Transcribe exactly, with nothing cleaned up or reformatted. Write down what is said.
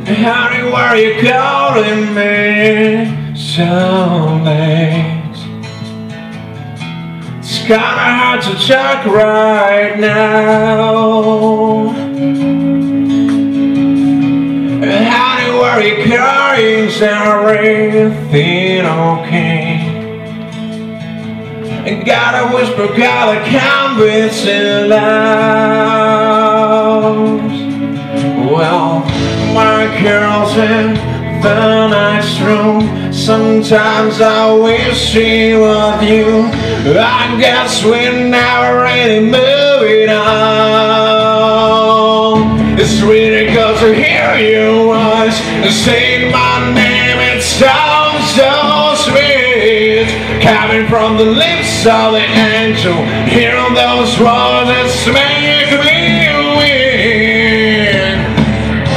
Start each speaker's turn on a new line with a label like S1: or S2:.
S1: Honey, why are you calling me so late? It's kinda hard to talk right now. Honey, why are you crying? Is everything okay? I gotta whisper, God, I can't be too loud. Well, my girl's in the next room. Sometimes I wish she was you. I guess we're never really moving on. It's really good to hear your voice saying my name. It sounds so sweet, coming from the lips of the angel. Hearing those words, it's me.